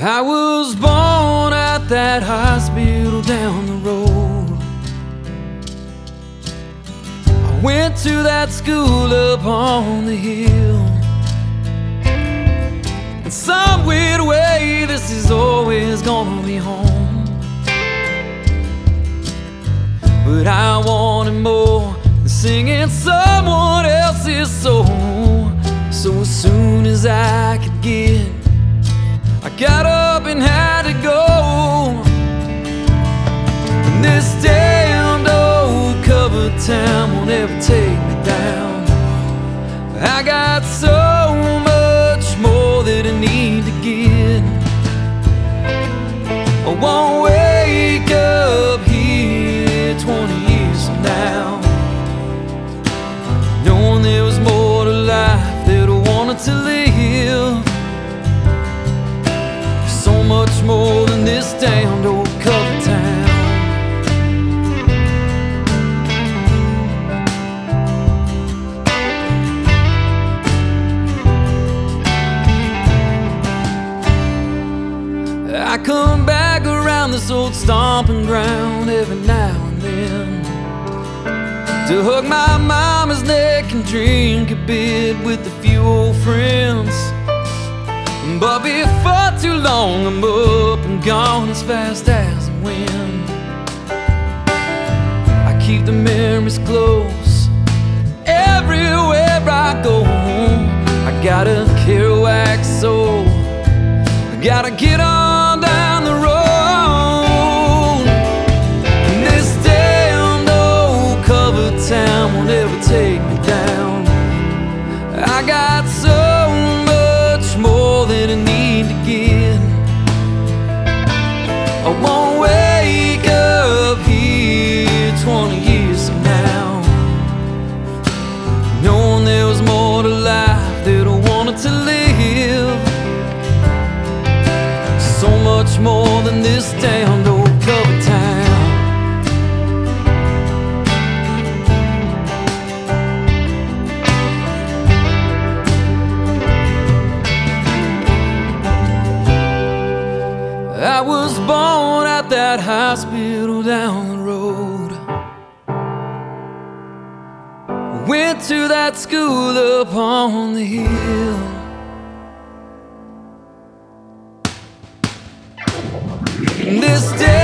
I was born at that hospital down the road. I went to that school up on the hill. And some weird way, this is always gonna be home. But I wanted more than singing someone else's soul. So as soon as I could get, I got up and had to go. And this damned old covered town won't ever take me down. I got so much more that I need to get. I won't wake up here 20 years from now knowing there was more to life that I wanted to live. So much more than this damned old covered town. I come back around this old stomping ground every now and then to hug my mama's neck and drink a bit with a few old friends. But before too long I'm up and gone as fast as the wind. I keep the memories close everywhere I go. I got a Kerouac soul, I gotta get on down the road. And this damned old covered town won't ever take me down. I got so more than I need to get. I won't wake up here 20 years from now knowing there was more to life that I wanted to live. So much more than this damned old covered town. I was born at that hospital down the road. Went to that school up on the hill. This day